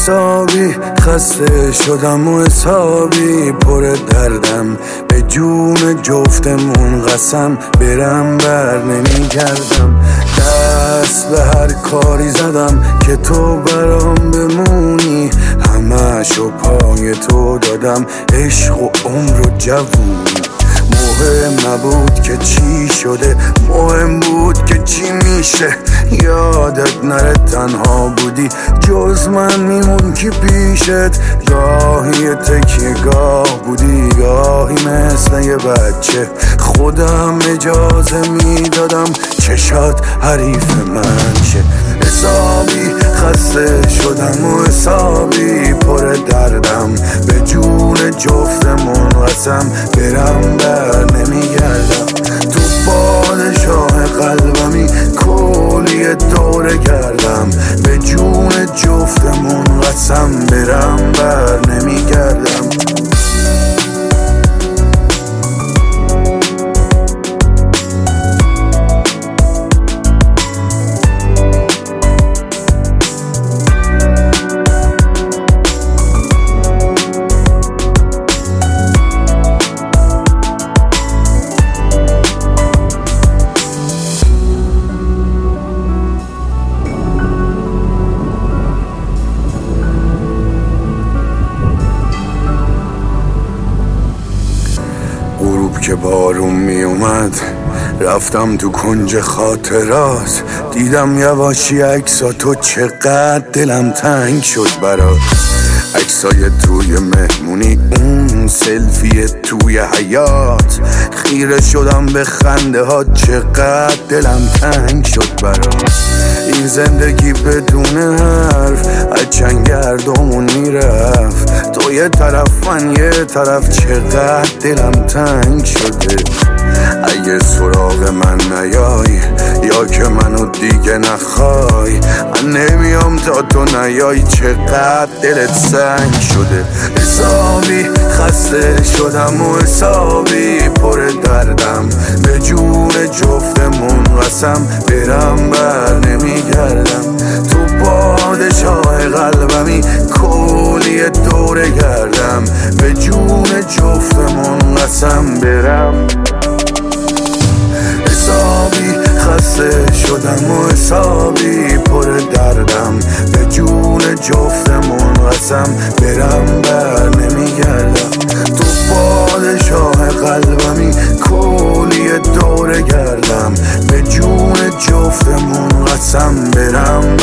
حسابی خسته شدم و حسابی پر دردم، به جون جفتمون قسم برم بر نمیگردم. دست به هر کاری زدم که تو برام بمونی، همه‌شو پای تو دادم، عشق و عمر و جوونی. مهم نبود که چی شده، مهم بود که چی میشه. یادت نره تنها بودی، جز من میمون کی پیشت. گاهی تکیه گاه بودی، گاهی مثل یه بچه. خودم اجازه میدادم چشات حریف من شه. حسابی خسته شدم و حسابی پر دردم، به جون جفتمون قسم برم بر نمیگردم. تو پادشاه قلبمی کلی دوره کردم، به جون جفتمون قسم برم بر نمیگردم. غروب که بارون می اومد رفتم تو کنج خاطرات، دیدم یواشی عکساتو، چقدر دلم تنگ شد برات. عکسای توی مهمونی، اون سلفی توی حیات، خیره شدم به خنده ها، چقدر دلم تنگ شد برات. این زندگی بدون حرف از چنگردمون میرفت، تو یه طرف من یه طرف، چقدر دلم تنگ شده. اگه سراغ من نیای یا که منو دیگه نخوای، من نمیام تا تو نیای، چقدر دلت سنگ شده. حسابی خسته شدم و حسابی پر دردم، به جون جفتمون قسم برم بر نمیگردم. تو پادشاه قلبمی کلی دوره گردم، به جون جفتمون قسم برم. حسابی خسته شدم و حسابی پر دردم، به جون جفتمون قسم برم بر نمیگردم. تو پادشاه قلبمی کلی دوره گردم، به جون جفتمون قسم برم